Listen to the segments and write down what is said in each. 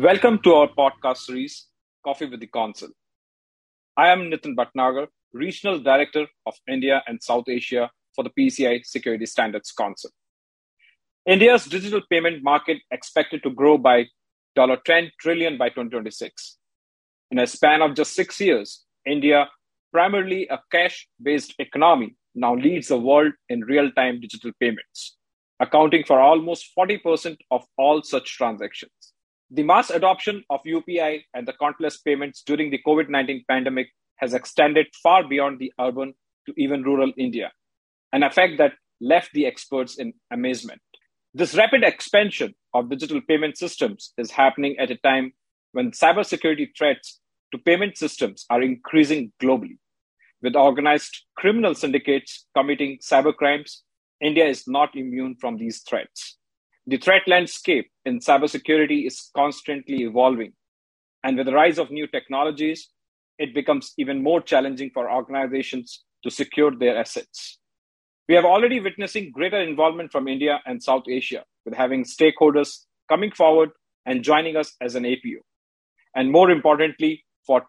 Welcome to our podcast series, Coffee with the Council. I am Nitin Bhatnagar, Regional Director of India and South Asia for the PCI Security Standards Council. India's digital payment market expected to grow by $10 trillion by 2026. In a span of just 6 years, India, primarily a cash-based economy, now leads the world in real-time digital payments, accounting for almost 40% of all such transactions. The mass adoption of UPI and the contactless payments during the COVID-19 pandemic has extended far beyond the urban to even rural India, an effect that left the experts in amazement. This rapid expansion of digital payment systems is happening at a time when cybersecurity threats to payment systems are increasing globally. With organized criminal syndicates committing cybercrimes, India is not immune from these threats. The threat landscape in cybersecurity is constantly evolving, and with the rise of new technologies, it becomes even more challenging for organizations to secure their assets. We are already witnessing greater involvement from India and South Asia, with having stakeholders coming forward and joining us as an APO. And more importantly, for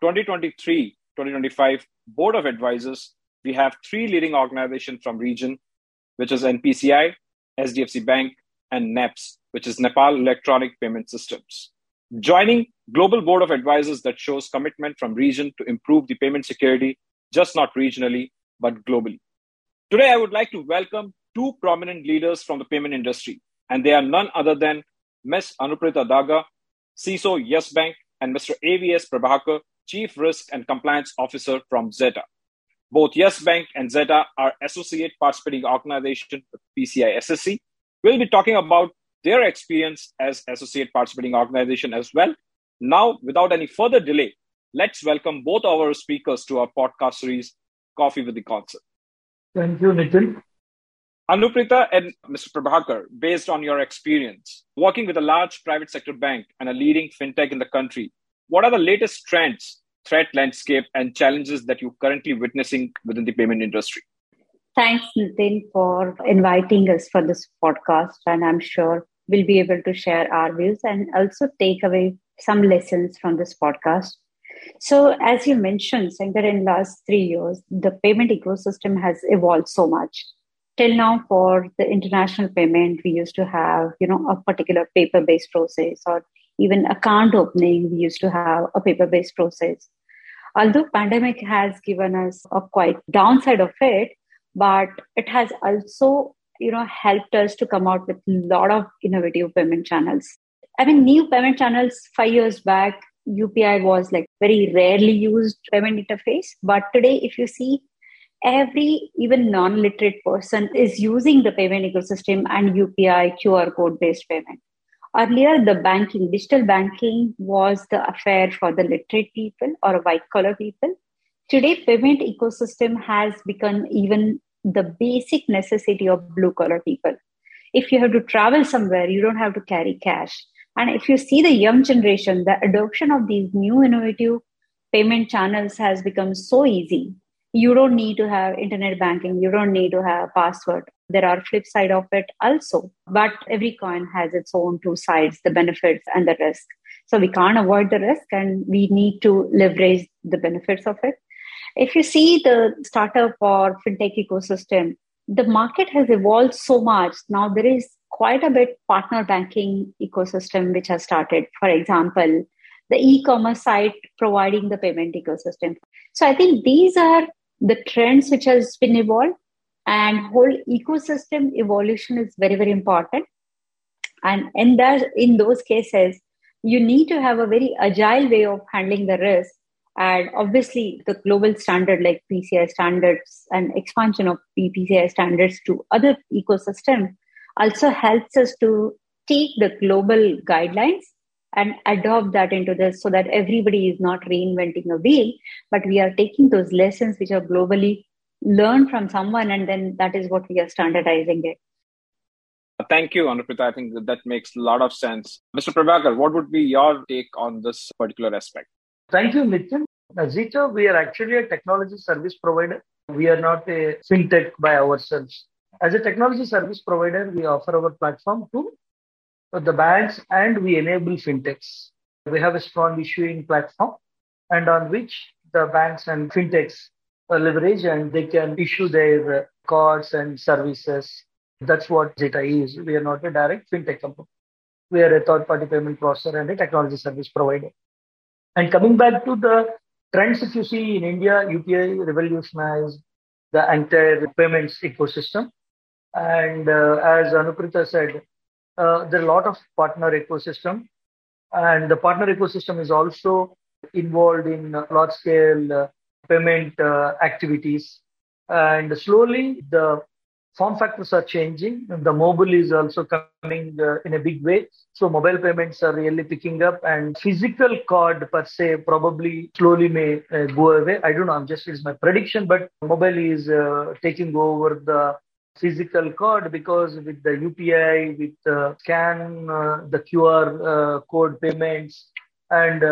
2023-2025 Board of Advisors, we have three leading organizations from region, which is NPCI, SDFC Bank, and NEPS, which is Nepal Electronic Payment Systems. Joining Global Board of Advisors that shows commitment from region to improve the payment security, just not regionally, but globally. Today, I would like to welcome two prominent leaders from the payment industry, and they are none other than Ms. Anuprita Daga, CISO Yes Bank, and Mr. AVS Prabhakar, Chief Risk and Compliance Officer from Zeta. Both Yes Bank and Zeta are associate participating organizations with PCI SSC. We'll be talking about their experience as associate participating organization as well. Now, without any further delay, let's welcome both our speakers to our podcast series, Coffee with the Council. Thank you, Nitin. Anuprita and Mr. Prabhakar, based on your experience, working with a large private sector bank and a leading fintech in the country, what are the latest trends, threat landscape, and challenges that you're currently witnessing within the payment industry? Thanks, Nitin, for inviting us for this podcast. And I'm sure we'll be able to share our views and also take away some lessons from this podcast. So as you mentioned, saying that in last 3 years, the payment ecosystem has evolved so much. Till now, for the international payment, we used to have, a particular paper-based process, or even account opening, we used to have a paper-based process. Although pandemic has given us a quite downside of it, but it has also, helped us to come out with a lot of innovative payment channels. I mean, new payment channels 5 years back, UPI was like very rarely used payment interface. But today, if you see, every even non-literate person is using the payment ecosystem and UPI QR code based payment. Earlier, the digital banking was the affair for the literate people or white collar people. Today, payment ecosystem has become even the basic necessity of blue collar people. If you have to travel somewhere, you don't have to carry cash. And if you see the young generation, the adoption of these new innovative payment channels has become so easy. You don't need to have internet banking. You don't need to have password. There are flip side of it also. But every coin has its own two sides, the benefits and the risk. So we can't avoid the risk and we need to leverage the benefits of it. If you see the startup or fintech ecosystem, the market has evolved so much. Now there is quite a bit partner banking ecosystem which has started. For example, the e-commerce site providing the payment ecosystem. So I think these are the trends which has been evolved, and whole ecosystem evolution is very, very important. And in those cases, you need to have a very agile way of handling the risk. And obviously, the global standard like PCI standards and expansion of PCI standards to other ecosystems also helps us to take the global guidelines and adopt that into this so that everybody is not reinventing a wheel, but we are taking those lessons which are globally learned from someone, and then that is what we are standardizing it. Thank you, Anuprita. I think that makes a lot of sense. Mr. Prabhakar, what would be your take on this particular aspect? Thank you, Nitin. As Zeta, we are actually a technology service provider. We are not a fintech by ourselves. As a technology service provider, we offer our platform to the banks and we enable fintechs. We have a strong issuing platform and on which the banks and fintechs leverage and they can issue their cards and services. That's what Zeta is. We are not a direct fintech company. We are a third-party payment processor and a technology service provider. And coming back to the trends, if you see in India, UPI revolutionized the entire payments ecosystem. And as Anuprita said, there are a lot of partner ecosystem. And the partner ecosystem is also involved in large-scale payment activities. And slowly, the form factors are changing. The mobile is also coming in a big way. So mobile payments are really picking up and physical card per se probably slowly may go away. I don't know. It's my prediction, but mobile is taking over the physical card because with the UPI, with the scan, the QR code payments and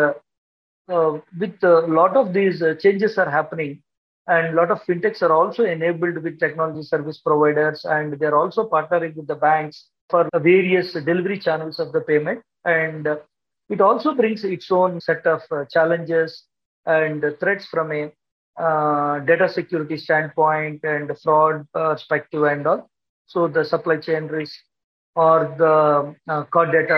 with a lot of these changes are happening. And a lot of fintechs are also enabled with technology service providers, and they're also partnering with the banks for various delivery channels of the payment. And it also brings its own set of challenges and threats from a data security standpoint and fraud perspective and all. So the supply chain risk or the card data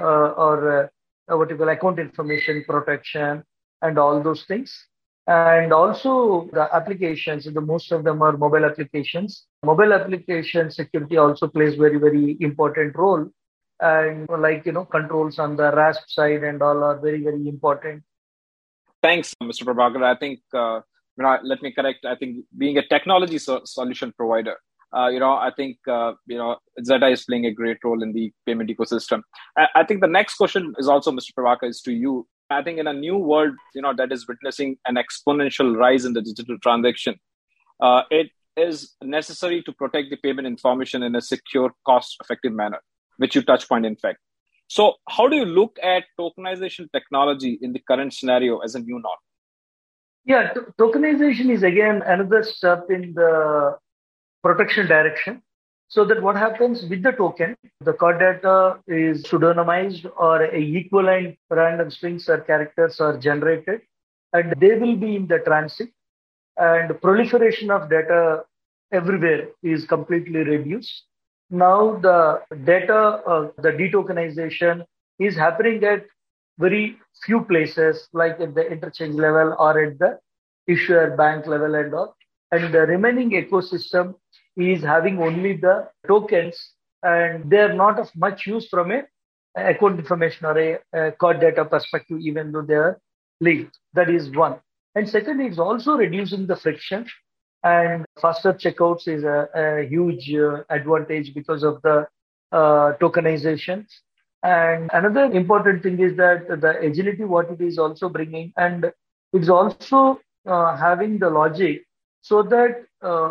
or what you call account information protection and all those things. And also the applications, the most of them are mobile applications. Mobile application security also plays very, very important role. And controls on the RASP side and all are very, very important. Thanks, Mr. Prabhakar. I think, let me correct. I think being a technology solution provider, I think, Zeta is playing a great role in the payment ecosystem. I think the next question is also, Mr. Prabhakar, is to you. I think in a new world, that is witnessing an exponential rise in the digital transaction, it is necessary to protect the payment information in a secure, cost-effective manner, which you touch point, in fact. So how do you look at tokenization technology in the current scenario as a new norm? Yeah, tokenization is again another step in the protection direction. So that what happens with the token, the card data is pseudonymized or a equivalent random strings or characters are generated and they will be in the transit and proliferation of data everywhere is completely reduced. Now the data, the detokenization is happening at very few places like at the interchange level or at the issuer bank level and all. And the remaining ecosystem is having only the tokens and they're not of much use from a account information or a card data perspective, even though they are linked. That is one. And second, it's also reducing the friction and faster checkouts is a huge advantage because of the tokenization. And another important thing is that the agility, what it is also bringing, and it's also having the logic so that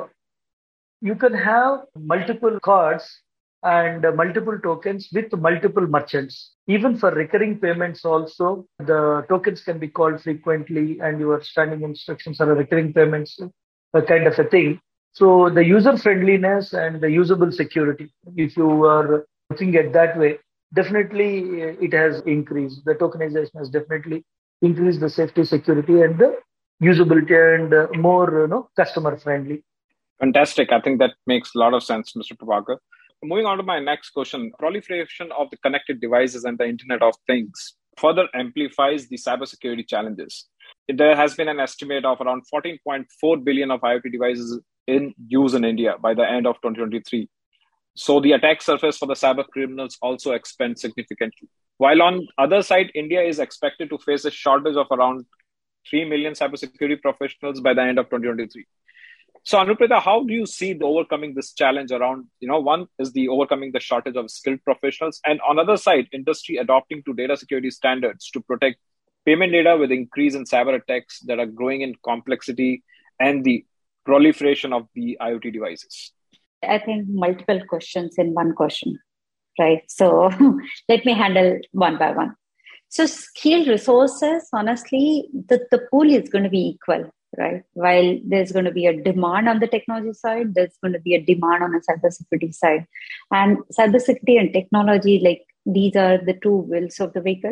you can have multiple cards and multiple tokens with multiple merchants. Even for recurring payments also, the tokens can be called frequently and your standing instructions are recurring payments, a kind of a thing. So the user friendliness and the usable security, if you are looking at that way, definitely it has increased. The tokenization has definitely increased the safety, security and the usability and more customer friendly. Fantastic. I think that makes a lot of sense, Mr. Prabhakar. Moving on to my next question, proliferation of the connected devices and the Internet of Things further amplifies the cybersecurity challenges. There has been an estimate of around 14.4 billion of IoT devices in use in India by the end of 2023. So the attack surface for the cyber criminals also expands significantly. While on other side, India is expected to face a shortage of around 3 million cybersecurity professionals by the end of 2023. So Anuprita, how do you see overcoming this challenge around, one is the overcoming the shortage of skilled professionals and on other side, industry adopting to data security standards to protect payment data with increase in cyber attacks that are growing in complexity and the proliferation of the IoT devices? I think multiple questions in one question, right? So let me handle one by one. So skilled resources, honestly, the pool is going to be equal, right? While there's going to be a demand on the technology side, there's going to be a demand on the cybersecurity side. And cybersecurity and technology, like these are the two wheels of the vehicle.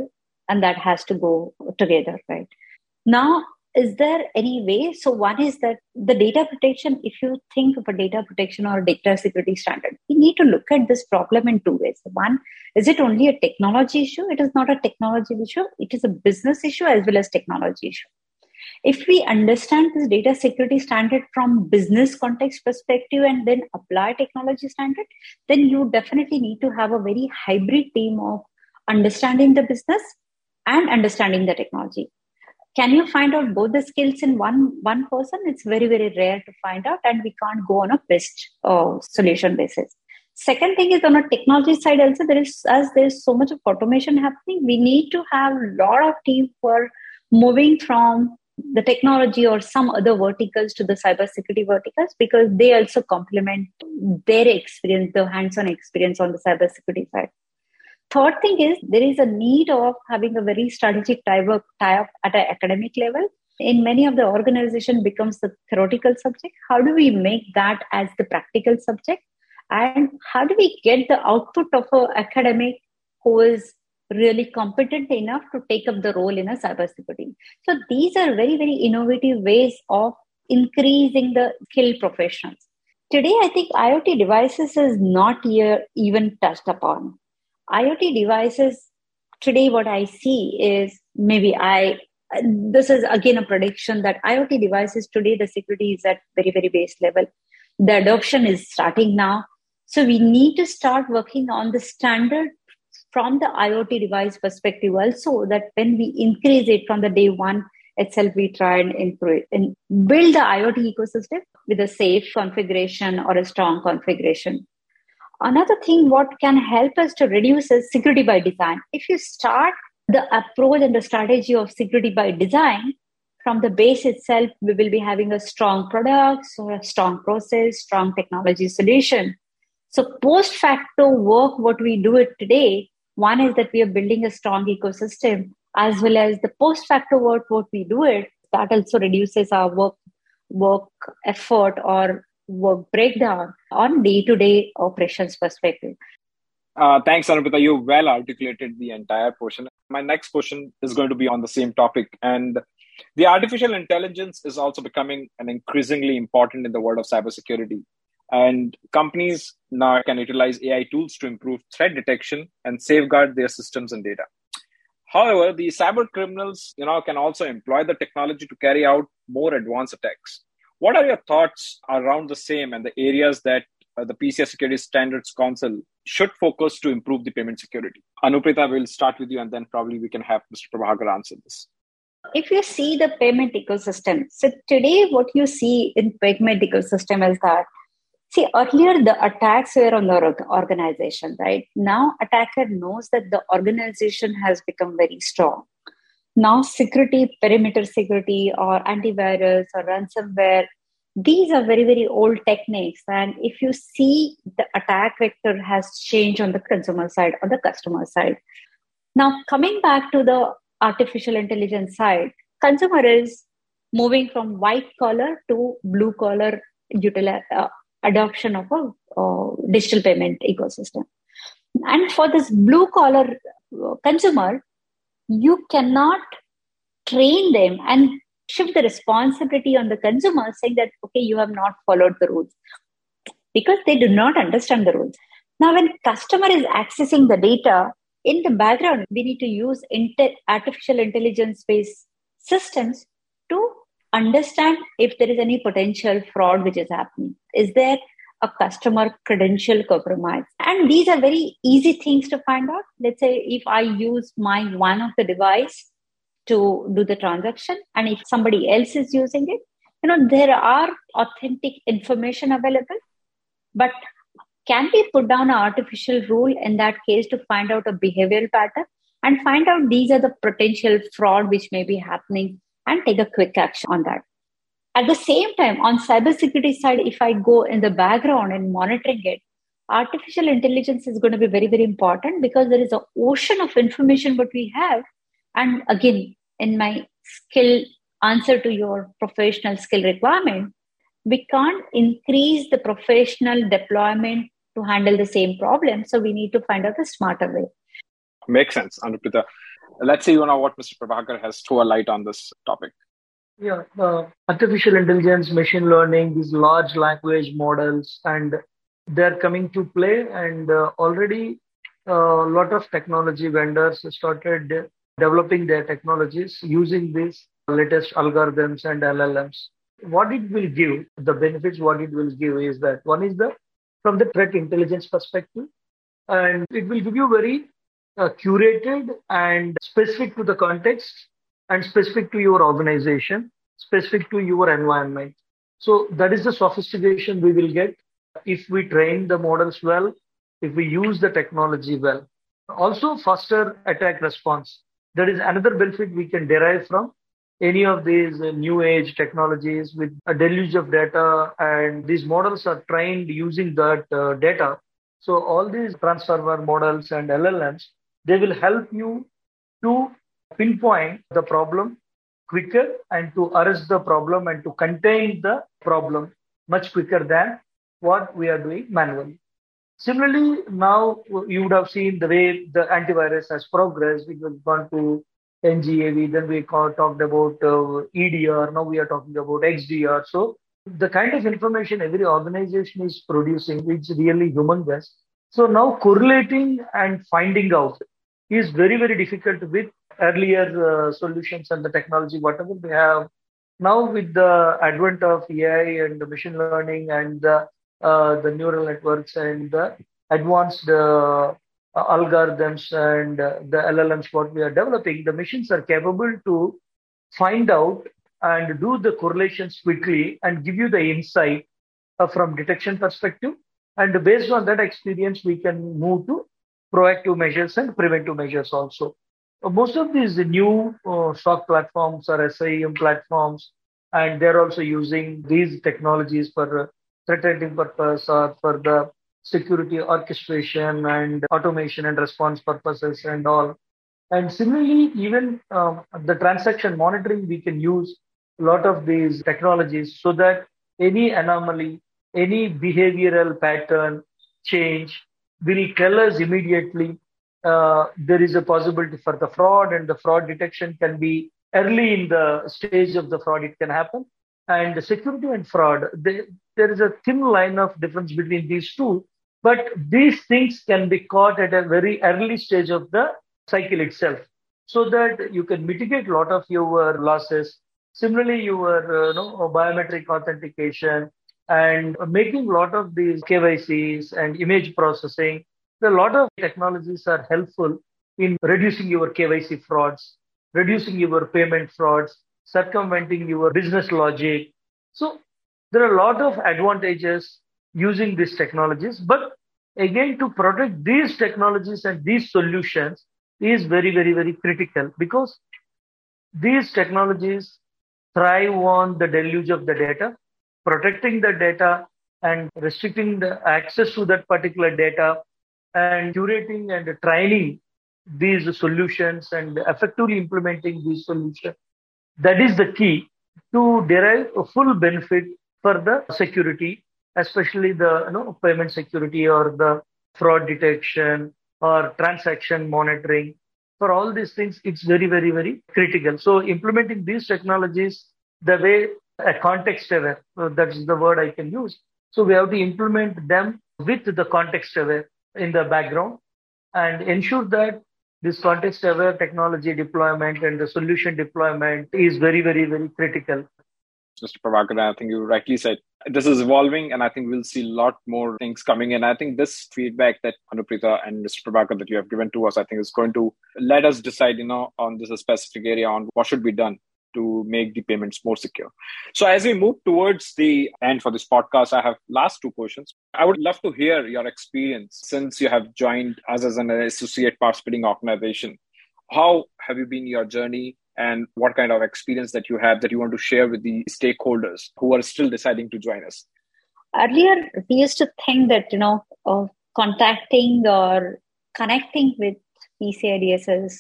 and that has to go together, right? Now, is there any way? So one is that the data protection, if you think of a data protection or a data security standard, we need to look at this problem in two ways. One, is it only a technology issue? It is not a technology issue. It is a business issue as well as technology issue. If we understand this data security standard from business context perspective and then apply technology standard, then you definitely need to have a very hybrid team of understanding the business and understanding the technology. Can you find out both the skills in one person? It's very, very rare to find out, and we can't go on a best solution basis. Second thing is on a technology side also, there's so much of automation happening. We need to have a lot of team who are moving from the technology or some other verticals to the cybersecurity verticals, because they also complement their experience, the hands-on experience on the cybersecurity side. Third thing is there is a need of having a very strategic tie-up at an academic level. In many of the organization becomes the theoretical subject. How do we make that as the practical subject? And how do we get the output of an academic who is really competent enough to take up the role in a cybersecurity? So these are very, very innovative ways of increasing the skilled professionals. Today, I think IoT devices is not here even touched upon. IoT devices, today what I see is this is again a prediction that IoT devices today, the security is at very, very base level. The adoption is starting now. So we need to start working on the standard from the IoT device perspective also, that when we increase it from the day one itself, we try and improve it and build the IoT ecosystem with a safe configuration or a strong configuration. Another thing what can help us to reduce is security by design. If you start the approach and the strategy of security by design, from the base itself, we will be having a strong product, so a strong process, strong technology solution. So post facto work, what we do it today, one is that we are building a strong ecosystem, as well as the post facto work, what we do it, that also reduces our work effort or work breakdown on day-to-day operations perspective. Thanks, Anupita. You well articulated the entire portion. My next question is going to be on the same topic. And the artificial intelligence is also becoming an increasingly important in the world of cybersecurity. And companies now can utilize AI tools to improve threat detection and safeguard their systems and data. However, the cyber criminals, can also employ the technology to carry out more advanced attacks. What are your thoughts around the same and the areas that the PCI Security Standards Council should focus to improve the payment security? Anupita, we'll start with you, and then probably we can have Mr. Prabhakar answer this. If you see the payment ecosystem, so today what you see in payment ecosystem is that, earlier the attacks were on the organization, right? Now attacker knows that the organization has become very strong. Now security, perimeter security or antivirus or ransomware, these are very, very old techniques. And if you see, the attack vector has changed on the consumer side, on the customer side. Now coming back to the artificial intelligence side, consumer is moving from white collar to blue collar adoption of a digital payment ecosystem. And for this blue collar consumer, you cannot train them and shift the responsibility on the consumer, saying that, okay, you have not followed the rules, because they do not understand the rules. Now, when customer is accessing the data, in the background, we need to use artificial intelligence-based systems to understand if there is any potential fraud which is happening. Is there a customer credential compromise? And these are very easy things to find out. Let's say if I use my one of the device to do the transaction, and if somebody else is using it, there are authentic information available, but can we put down an artificial rule in that case to find out a behavioral pattern and find out these are the potential fraud which may be happening and take a quick action on that? At the same time, on cybersecurity side, if I go in the background and monitoring it, artificial intelligence is going to be very, very important, because there is an ocean of information what we have. And again, in my skill answer to your professional skill requirement, we can't increase the professional deployment to handle the same problem. So we need to find out a smarter way. Makes sense, Anupita. Let's see, what Mr. Prabhakar has to a light on this topic. Yeah, artificial intelligence, machine learning, these large language models, and they're coming to play. And already a lot of technology vendors started developing their technologies using these latest algorithms and LLMs. What it will give, the benefits, what it will give is that one is from the threat intelligence perspective, and it will give you very curated and specific to the context and specific to your organization, specific to your environment. So that is the sophistication we will get if we train the models well, if we use the technology well. Also, faster attack response. That is another benefit we can derive from any of these new age technologies with a deluge of data, and these models are trained using that data. So all these transformer models and LLMs, they will help you to pinpoint the problem quicker and to arrest the problem and to contain the problem much quicker than what we are doing manually. Similarly, now you would have seen the way the antivirus has progressed. It was gone to NGAV, then we talked about EDR, now we are talking about XDR. So the kind of information every organization is producing is really humongous. So now correlating and finding out is very, very difficult with earlier solutions and the technology, whatever we have. Now with the advent of AI and the machine learning and the neural networks and the advanced algorithms and the LLMs, what we are developing, the machines are capable to find out and do the correlations quickly and give you the insight from detection perspective. And based on that experience, we can move to proactive measures and preventive measures also. Most of these new SOC platforms are SIEM platforms, and they're also using these technologies for threat hunting purpose or for the security orchestration and automation and response purposes and all. And similarly, even the transaction monitoring, we can use a lot of these technologies so that any anomaly, any behavioral pattern change will tell us immediately there is a possibility for the fraud, and the fraud detection can be early in the stage of the fraud, it can happen. And the security and fraud, there is a thin line of difference between these two, but these things can be caught at a very early stage of the cycle itself, so that you can mitigate a lot of your losses. Similarly, your biometric authentication and making a lot of these KYCs and image processing. A lot of technologies are helpful in reducing your KYC frauds, reducing your payment frauds, circumventing your business logic. So there are a lot of advantages using these technologies. But again, to protect these technologies and these solutions is very, very, very critical, because these technologies thrive on the deluge of the data. Protecting the data and restricting the access to that particular data and curating and training these solutions and effectively implementing these solutions, that is the key to derive a full benefit for the security, especially the payment security or the fraud detection or transaction monitoring. For all these things, it's very, very, very critical. So implementing these technologies the way a context aware, that's the word I can use. So we have to implement them with the context aware in the background and ensure that this context aware technology deployment and the solution deployment is very, very, very critical. Mr. Prabhakar, I think you rightly said this is evolving, and I think we'll see a lot more things coming in. I think this feedback that Anupreeta and Mr. Prabhakar that you have given to us, I think is going to let us decide, on this specific area on what should be done to make the payments more secure. So as we move towards the end for this podcast, I have last two questions. I would love to hear your experience since you have joined us as an associate participating organization. How have you been your journey, and what kind of experience that you have that you want to share with the stakeholders who are still deciding to join us? Earlier, we used to think that, contacting or connecting with PCI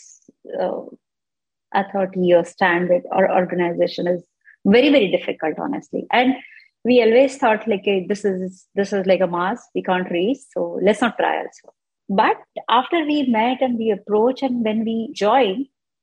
DSS authority or standard or organization is very, very difficult, honestly. And we always thought this is like a mass we can't reach, so let's not try also. But after we met and we approached and when we joined,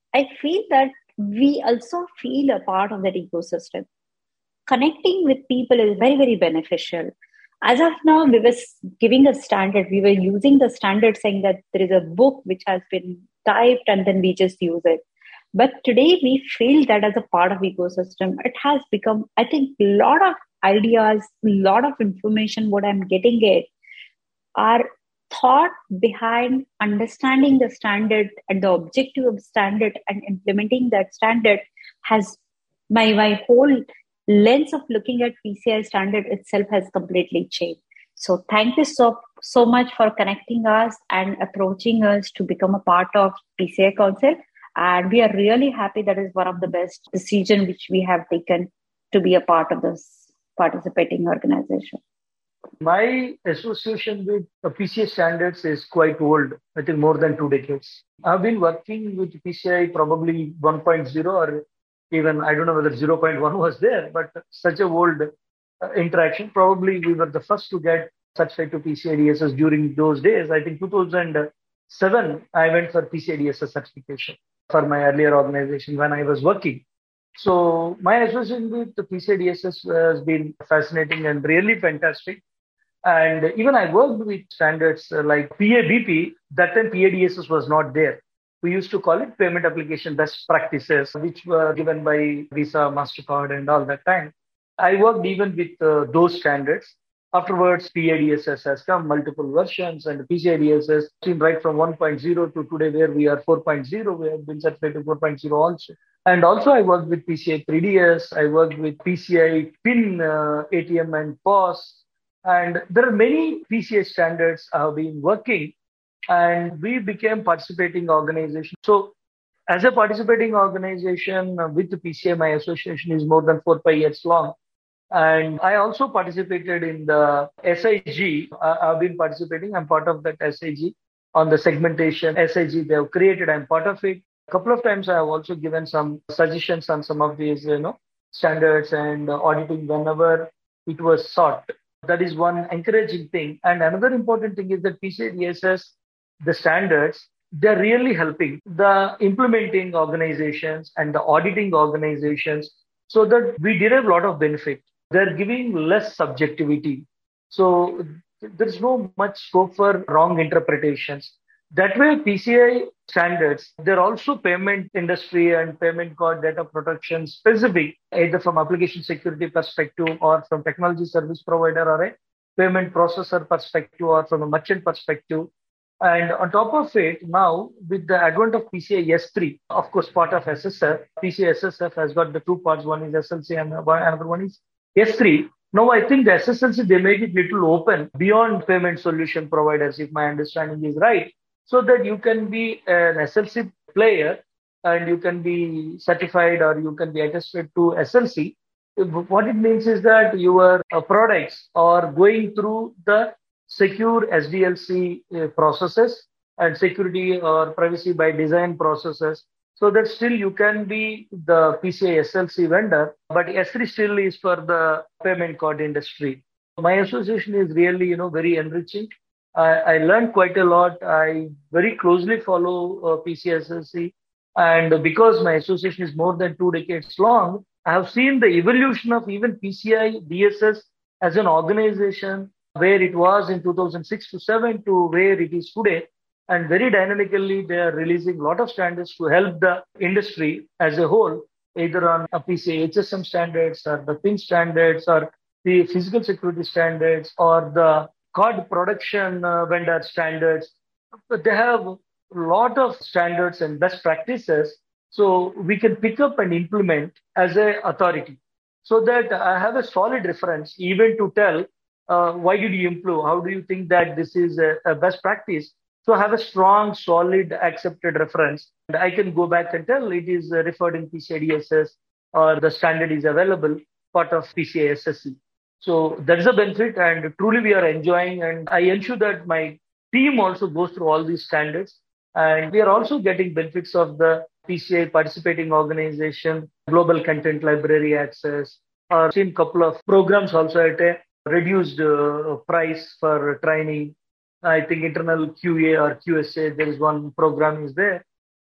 I feel that we also feel a part of that ecosystem. Connecting with people is very, very beneficial. As of now, we were giving a standard. We were using the standard saying that there is a book which has been typed and then we just use it. But today we feel that as a part of ecosystem, it has become, I think, a lot of ideas, a lot of information, what I'm getting it are thought behind understanding the standard and the objective of standard and implementing that standard has my whole lens of looking at PCI standard itself has completely changed. So thank you so much for connecting us and approaching us to become a part of PCI Council. And we are really happy that is one of the best decisions which we have taken to be a part of this participating organization. My association with PCI standards is quite old, I think more than 2 decades. I've been working with PCI probably 1.0 or even, I don't know whether 0.1 was there, but such a old interaction. Probably we were the first to get certified to PCI DSS during those days. I think 2007, I went for PCI DSS certification for my earlier organization when I was working. So my association with the PCI DSS has been fascinating and really fantastic. And even I worked with standards like PABP. That time PADSS was not there. We used to call it Payment Application Best Practices, which were given by Visa, MasterCard and all that time. I worked even with those standards. Afterwards, PADSS has come, multiple versions, and PCI-DSS seen right from 1.0 to today where we are 4.0. We have been certified to 4.0 also. And also I worked with PCI 3DS. I worked with PCI PIN, ATM and POS. And there are many PCI standards I have been working, and we became participating organization. So as a participating organization with the PCI, my association is more than 4-5 years long. And I also participated in the SIG. I've been participating. I'm part of that SIG on the segmentation SIG they have created. I'm part of it. A couple of times I have also given some suggestions on some of these, standards and auditing whenever it was sought. That is one encouraging thing. And another important thing is that PCI DSS, the standards, they're really helping the implementing organizations and the auditing organizations so that we derive a lot of benefit. They're giving less subjectivity. So there's no much scope for wrong interpretations. That way, PCI standards, they're also payment industry and payment card data protection specific, either from application security perspective or from technology service provider or a payment processor perspective or from a merchant perspective. And on top of it, now with the advent of PCI S3, of course, part of SSF, PCI SSF has got the two parts. One is SLC and another one is S3. Now, I think the SSLC, they made it little open beyond payment solution providers, if my understanding is right, so that you can be an SLC player and you can be certified or you can be attested to SLC. What it means is that your products are going through the secure SDLC processes and security or privacy by design processes, so that still you can be the PCI SLC vendor, but S3 still is for the payment card industry. My association is really, very enriching. I learned quite a lot. I very closely follow PCI SLC, and because my association is more than 2 decades long, I have seen the evolution of even PCI DSS as an organization, where it was in 2006 to 7 to where it is today. And very dynamically, they are releasing a lot of standards to help the industry as a whole, either on a PCI HSM standards or the PIN standards or the physical security standards or the card production vendor standards. But they have a lot of standards and best practices, so we can pick up and implement as an authority, so that I have a solid reference even to tell why did you improve? How do you think that this is a best practice? So I have a strong, solid, accepted reference. And I can go back and tell it is referred in PCI DSS or the standard is available, part of PCI SSC. So that is a benefit, and truly we are enjoying. And I ensure that my team also goes through all these standards. And we are also getting benefits of the PCI participating organization, global content library access, or seen couple of programs also at a reduced price for training. I think internal QA or QSA, there is one program is there.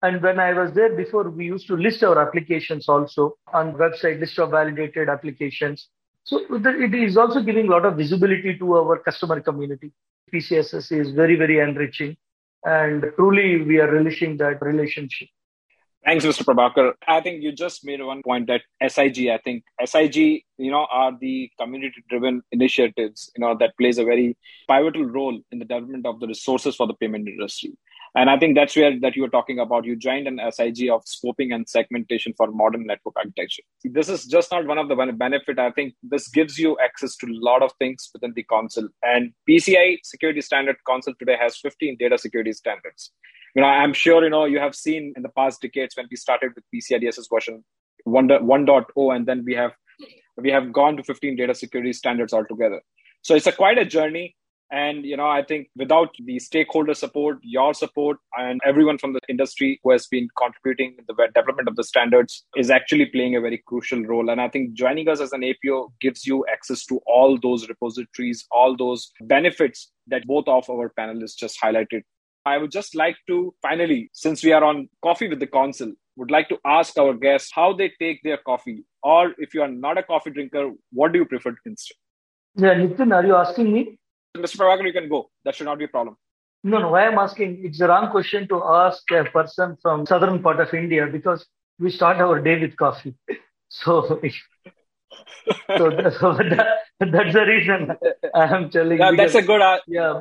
And when I was there before, we used to list our applications also on website, list of validated applications. So it is also giving a lot of visibility to our customer community. PCSS is very, very enriching. And truly, we are relishing that relationship. Thanks, Mr. Prabhakar. I think you just made one point that SIG, I think SIG, are the community-driven initiatives, that plays a very pivotal role in the development of the resources for the payment industry. And I think that's where that you were talking about. You joined an SIG of scoping and segmentation for modern network architecture. This is just not one of the benefit. I think this gives you access to a lot of things within the council. And PCI Security Standard Council today has 15 data security standards. I'm sure, you have seen in the past decades when we started with PCI DSS version 1.0, and then we have gone to 15 data security standards altogether. So it's quite a journey. And, I think without the stakeholder support, your support, and everyone from the industry who has been contributing in the development of the standards is actually playing a very crucial role. And I think joining us as an APO gives you access to all those repositories, all those benefits that both of our panelists just highlighted. I would just like to finally, since we are on Coffee with the Council, would like to ask our guests how they take their coffee. Or if you are not a coffee drinker, what do you prefer instead? Yeah, Nitin, are you asking me? Mr. Prabhakar, you can go. That should not be a problem. No. Why I'm asking, it's the wrong question to ask a person from southern part of India because we start our day with coffee. So that's the reason I'm telling you. That's a good answer. Yeah.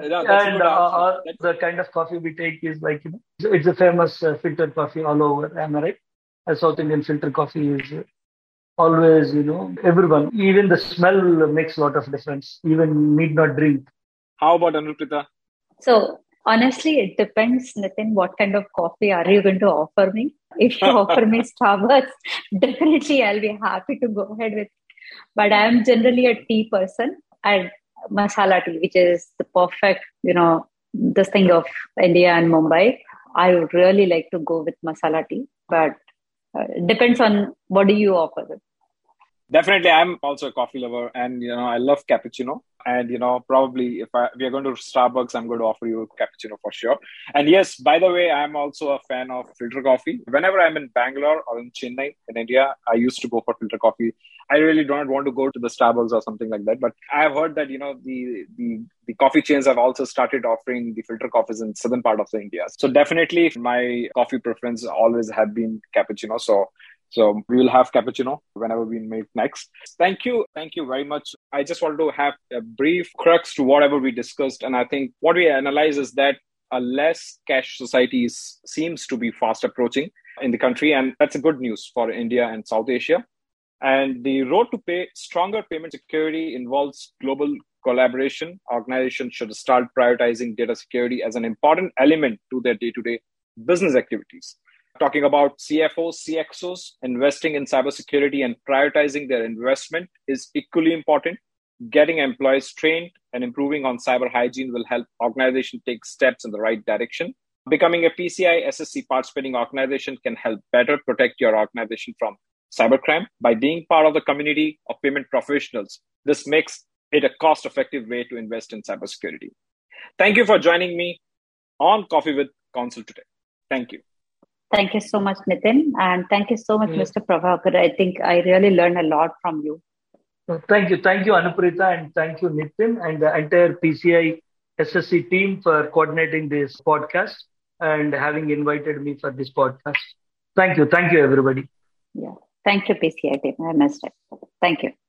The kind of coffee we take is it's a famous filter coffee all over. Am I right? A South Indian filter coffee is always, everyone, even the smell makes a lot of difference. Even need not drink. How about Anuprita? So honestly, it depends, Nitin, what kind of coffee are you going to offer me? If you offer me Starbucks, definitely I'll be happy to go ahead with it. But I'm generally a tea person and masala tea, which is the perfect, this thing of India and Mumbai. I would really like to go with masala tea, but it depends on what do you offer. Definitely, I'm also a coffee lover, and I love cappuccino. And probably if we are going to Starbucks, I'm going to offer you a cappuccino for sure. And yes, by the way, I'm also a fan of filter coffee. Whenever I'm in Bangalore or in Chennai in India, I used to go for filter coffee. I really don't want to go to the Starbucks or something like that. But I've heard that the coffee chains have also started offering the filter coffees in southern part of India. So definitely, my coffee preference always have been cappuccino. So we will have cappuccino whenever we meet next. Thank you very much. I just wanted to have a brief crux to whatever we discussed. And I think what we analyze is that a less cash society seems to be fast approaching in the country. And that's a good news for India and South Asia. And the road to stronger payment security involves global collaboration. Organizations should start prioritizing data security as an important element to their day-to-day business activities. Talking about CFOs, CXOs, investing in cybersecurity and prioritizing their investment is equally important. Getting employees trained and improving on cyber hygiene will help organizations take steps in the right direction. Becoming a PCI SSC participating organization can help better protect your organization from cybercrime by being part of the community of payment professionals. This makes it a cost-effective way to invest in cybersecurity. Thank you for joining me on Coffee with Council today. Thank you. Thank you so much, Nitin. And thank you so much, Mr. Prabhakar. I think I really learned a lot from you. Thank you, Anuprita, and thank you, Nitin, and the entire PCI SSC team for coordinating this podcast and having invited me for this podcast. Thank you, everybody. Yeah, thank you, PCI team. I missed it. Thank you.